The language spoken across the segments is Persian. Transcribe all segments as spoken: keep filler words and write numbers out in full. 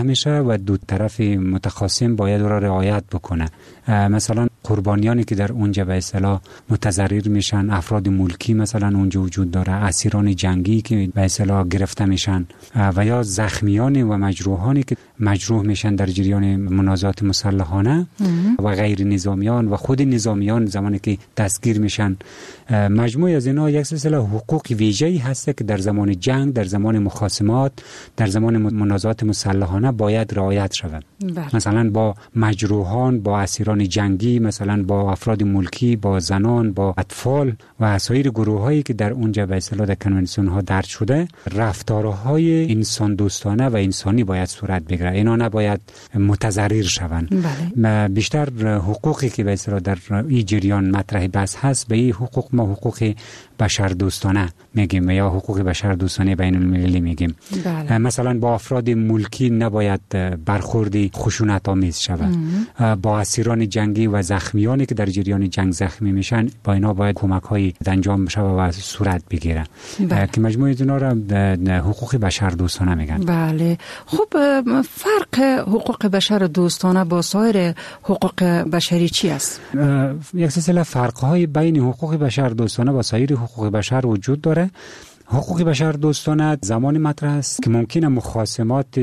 میشه و دو طرف متخاصم باید او را رعایت بکنه. مثلا قربانیانی که در اونجا به اصطلاح متضرر میشن، افراد ملکی مثلا اونجا وجود داره، اسیران جنگی که به اصطلاح گرفته میشن و یا زخمیان و مجروحانی که مجروح میشن در جریان منازعات مسلحانه و غیر نظامیان و خود نظامیان زمانی که دستگیر میشن. مجموعه از اینا یک سلسله حقوق ویژه‌ای هست که در زمان جنگ، در زمان مخاصمات، در زمان منازعات مسلحانه باید رعایت شود. مثلا با مجروحان، با اسیران جنگی، مثلا با افراد ملکی، با زنان، با اطفال و سایر گروه‌هایی که در اونجا به اصطلاح در کنوانسیون ها درج شده، رفتارهای انسان دوستانه و انسانی باید صورت بگیره. اینا نباید متضرر شوند. بله. بیشتر حقوقی که به اصطلاح در این جریان مطرح بحث هست به این حقوق ما حقوق بشر دوستانه میگیم یا حقوق بشر دوستانه بین المللی میگیم. بله. مثلا با افراد ملکی نباید برخوردی خشونت آمیز شود. با اسیران جنگی و زخمیانی که در جریان جنگ زخمی میشن با اینا باید کمک های انجام بشه و صورت بگیره. بله. که مجموعه اینا را حقوق بشر دوستانه میگن. بله. خب فرق حقوق بشر دوستانه با سایر حقوق بشری چی است؟ یک سلسله فرق های بین حقوق بشر دوستانه و سایر حقوق بشر وجود داره. حقوق بشر دوستانه زمانی مطرح است که ممکنه مخاصمات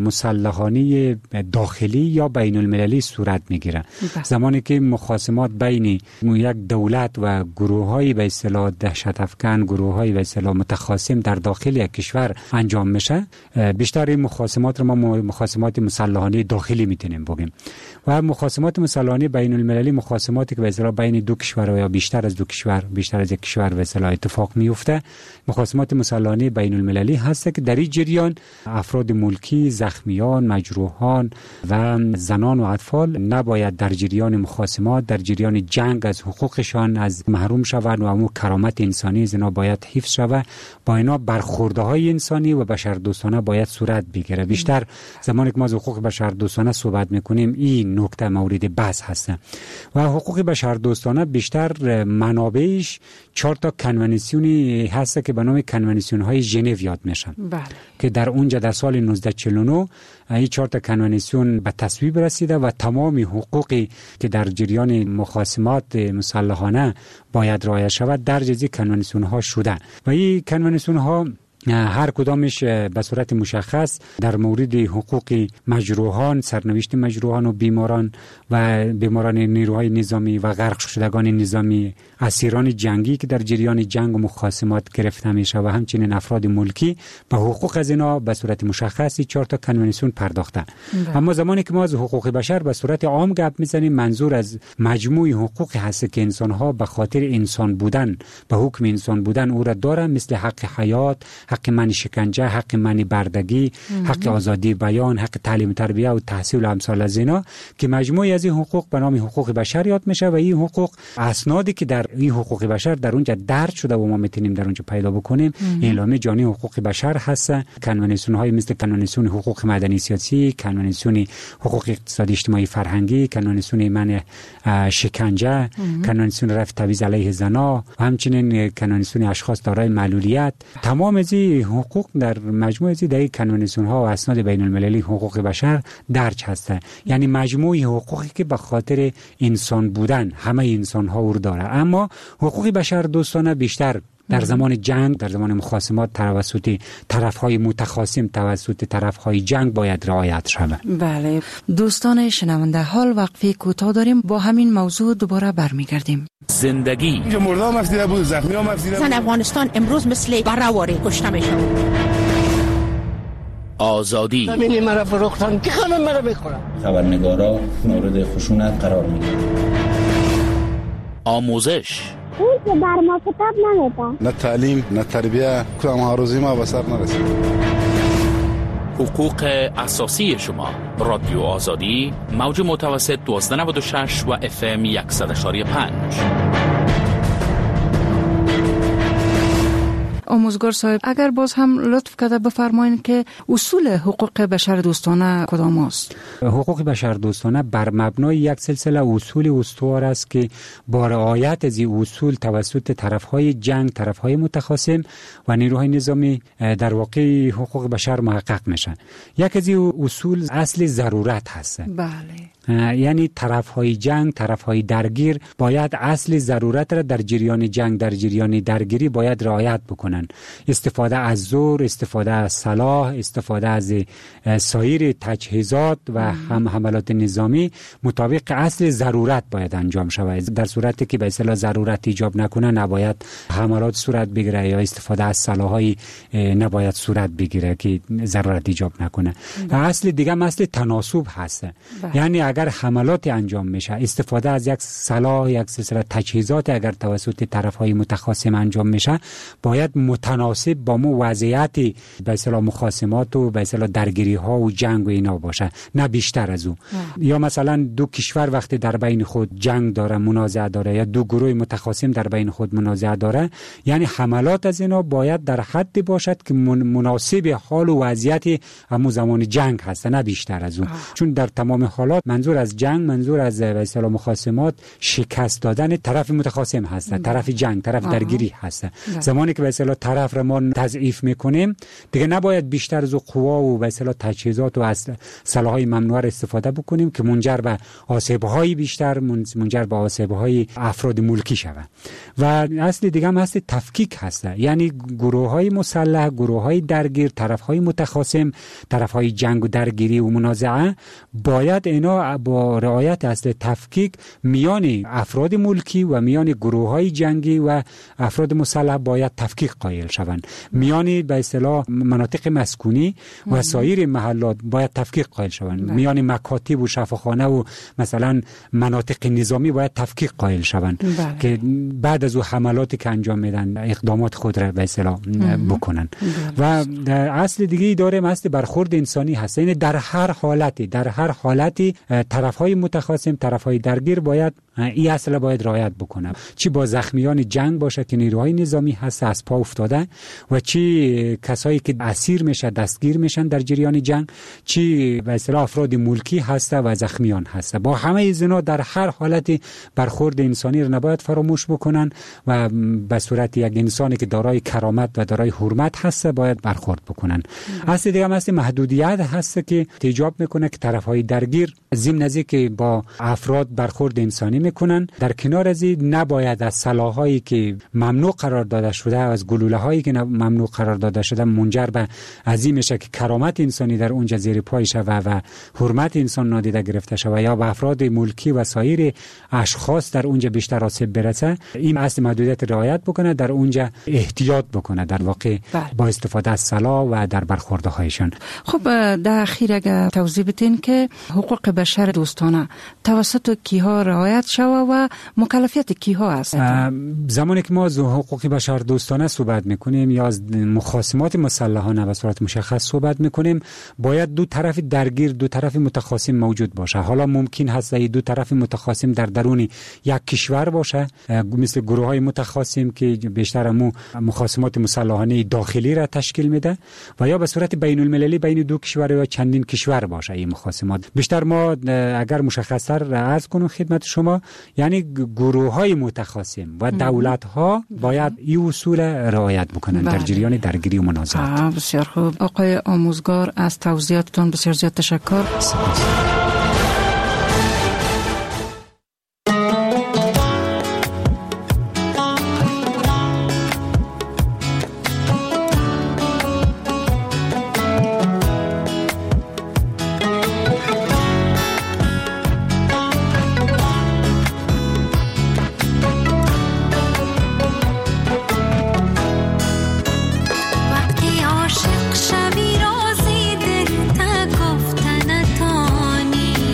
مسلحانه داخلی یا بین المللی صورت میگیره. زمانی که مخاصمات بین یک دولت و گروه‌های به اصطلاح دهشت افکن، گروه‌های به اصطلاح متخاصم در داخل یک کشور انجام میشه، بیشتر این مخاصمات رو ما مخاصمات مسلحانه داخلی میتونیم بگیم. و مخاصمات مسلحانه بین المللی مخاصماتی که به اصطلاح بین دو کشور یا بیشتر از دو کشور، بیشتر از یک کشور به اصطلاح اتفاق میفته. مخاصمات مسلحانه بین المللی هست که در این جریان افراد ملکی، زخمیان، مجروحان و زنان و اطفال نباید در جریان مخاصمات، در جریان جنگ از حقوقشان از محروم شوند و امو کرامت انسانی از اینا باید حفظ شود. با اینا برخوردهای انسانی و بشردوستانه باید صورت بگیره. بیشتر زمانی که ما از حقوق بشردوستانه صحبت میکنیم این نکته مورد بحث هست. و حقوق بشردوستانه بیشتر منابعش چهار تا کنوانسیونی هست که به نام کنوانسیون های ژنو یاد میشن. بله. که در اونجا در سال نوزده چهل و نه این چهار تا کنوانسیون به تصویب رسیده و تمام حقوقی که در جریان مخاصمات مسلحانه باید رعایت شود در جزی کنوانسیون ها شده. و این کنوانسیون ها هر کدامش به صورت مشخص در مورد حقوق مجروحان، سرنوشت مجروحان و بیماران و بیماران نیروهای نظامی و غرق شدگان نظامی، اسیران جنگی که در جریان جنگ و مخاصمات گرفته میشه و همچنین افراد ملکی به حقوق از اینا به صورت مشخصی چهار تا کنوانسیون پرداخته. ده. اما زمانی که ما از حقوق بشر به صورت عام گپ میزنیم منظور از مجموعی حقوقی هست که انسان ها به خاطر انسان بودن، به حکم انسان بودن او را داره، مثل حق حیات، حق منع شکنجه، حق منع بردگی، حق آزادی بیان، حق تعلیم تربیه و تحصیل و امثال از اینا که مجموعی از این حقوق به نام حقوق بشر یاد میشه. و این حقوق اسنادی که در این حقوق بشر در اونجا درج شده و ما میتونیم در اونجا پیدا بکنیم اعلامیه جهانی حقوق بشر هست، کنوانسیون های مثل کنوانسیون حقوق مدنی سیاسی، کنوانسیون حقوق اقتصادی اجتماعی فرهنگی، کنوانسیون منع شکنجه، کنوانسیون رفع تبعیض علیه زنان و همچنین کنوانسیون اشخاص دارای معلولیت. تمام از حقوق در مجموعه از این کنوانسیون ها و اسناد بین المللی حقوق بشر درج هسته. یعنی مجموعه حقوقی که به خاطر انسان بودن همه انسان ها رو داره. اما حقوق بشر دوستانه بیشتر در زمان جنگ، در زمان مخاصمات توسط طرف‌های متخاصم، توسط طرف‌های جنگ باید رعایت شود. بله دوستان شنونده، حال وقفه کوتاه داریم، با همین موضوع دوباره برمیگردیم. زندگی اینجا مردم افسیده بود، زخمی هم افسیده بود. افغانستان امروز مثل برآواره کشته میشه. آزادی همین مرا فروختن که خانم مرا بخورم. خبرنگارا مورد خشونت قرار میگیرن. آموزش اون که بر ما کتاب نمیده، نه تعلیم نه تربیه، کدام ها روزی ما به سر نرسید. حقوق اساسی شما. رادیو آزادی، موج متوسط دوازده نود و شش و اف ام صد و پنج. آموزگار صاحب، اگر باز هم لطف کرده بفرمایید که اصول حقوق بشر دوستانه کدام است؟ حقوق بشر دوستانه بر مبنای یک سلسله اصول استوار است که با رعایت از این اصول توسط طرفهای جنگ، طرفهای متخاصم و نیروهای نظامی در واقع حقوق بشر محقق میشن. یک از این اصول اصل ضرورت هست. بله. یعنی طرفهای جنگ، طرفهای درگیر باید اصل ضرورت را در جریان جنگ، در جریان درگیری باید رعایت بکنن. استفاده از زور، استفاده از سلاح، استفاده از سایر تجهیزات و هم حملات نظامی مطابق اصل ضرورت باید انجام شود. در صورتی که به اصطلاح ضرورت ایجاب نکنه نباید حملات صورت بگیره یا استفاده از سلاح‌های نباید صورت بگیره که ضرورت ایجاب نکنه. و اصل دیگه اصل تناسب هست. یعنی اگر حملات انجام میشه، استفاده از یک سلاح، یک سلسله تجهیزات اگر توسط طرف‌های متخاصم انجام میشه، باید متناسب با مو وضعیت به اصطلاح مخاصمات و به اصطلاح درگیری‌ها و جنگ و اینا باشه، نه بیشتر از او. یا مثلا دو کشور وقتی در بین خود جنگ داره، منازعه داره، یا دو گروه متخاصم در بین خود منازعه داره، یعنی حملات از اینا باید در حدی باشد که مناسب حال و وضعیت همون زمان جنگ هست، نه بیشتر از اون. چون در تمام حالات منظور از جنگ، منظور از به اصطلاح مخاصمات شکست دادن طرف متخاصم هست، طرف جنگ، طرف درگیری هست. زمانی که به اصطلاح طرف را ما تضعیف میکنیم، دیگه نباید بیشتر از قوا و به اصطلاح تجهیزات و سلاح‌های ممنوعه استفاده بکنیم که منجر به آسیب‌های بیشتر، منجر به آسیب‌های افراد ملکی شود. و اصل دیگه هم هست تفکیک هست، یعنی گروه‌های مسلح، گروه‌های درگیر، طرف‌های متخاصم، طرف‌های جنگ و درگیری و منازعه باید اینا با رعایت اصل تفکیک میان افراد ملکی و میان گروه‌های جنگی و افراد مسلح باید تفکیک قائل شوند. میان به اصطلاح مناطق مسکونی و سایر محلات باید تفکیک قائل شوند. میان مکاتب و شفاخانه و مثلا مناطق نظامی باید تفکیک قائل شوند که بعد از او حملاتی که انجام میدن اقدامات خود را به اصطلاح بکنن. و اصل دیگه ای داره، اصل برخورد انسانی هست. یعنی در هر حالتی در هر حالتی طرفهای متخاصم، طرفهای درگیر باید این اصل باید رعایت بکنن. چی با زخمیان جنگ باشه که نیروهای نظامی هست از پا افتاده، و چی کسایی که اسیر میشه، دستگیر میشن در جریان جنگ، چی به اصطلاح افراد ملکی هست و زخمیان هست. با همه اینا در هر حالتی برخورد انسانی رو نباید فراموش بکنن و به صورت یک انسانی که دارای کرامت و دارای حرمت هست باید برخورد بکنن. اصل دیگه هم اصل محدودیت هست که ایجاب میکنه که طرفهای درگیر ضمن از که با افراد برخورد انسانی میکنن، در کنار از این نباید از سلاحایی که ممنوع قرار داده شده، از گلوله هایی که ممنوع قرار داده شده منجر به عظیم میشه که کرامت انسانی در اونجا زیر پای شوه و حرمت انسان نادیده گرفته شوه یا به افراد ملکی و سایر اشخاص در اونجا بیشتر آسیب برسه. این اصل محدودیت رعایت بکنه، در اونجا احتیاط بکنه در واقع با استفاده از سلاح و در برخوردهایشان. خب در اخیر اگر توضیح بدین که حقوق بشر دوستانه توسط کیها رعایت شوه و مکلفیت کیها است؟ زمانی که ما از حقوق بشر دوستانه صحبت میکنیم یا از مخاصمات مسلحانه به صورت مشخص صحبت میکنیم، باید دو طرف درگیر، دو طرف متخاصم موجود باشه. حالا ممکن هست این دو طرف متخاصم در درون یک کشور باشه، مثل گروه های متخاصم که بیشتر مو مخاصمات مسلحانه داخلی را تشکیل میده، و یا به صورت بین المللی بین دو کشور یا چندین کشور باشه این مخاصمات. بیشتر ما اگر مشخص‌تر عرض کنم خدمت شما، یعنی گروه های متخاصم و دولت ها باید این اصول رعایت بکنن در جریان درگیری و منازعات. بسیار خوب آقای آموزگار، از توضیحاتتون بسیار زیاد تشکر. سپاس. عاشق شوی رازی دل تا گفتن تانی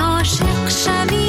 عاشق شوی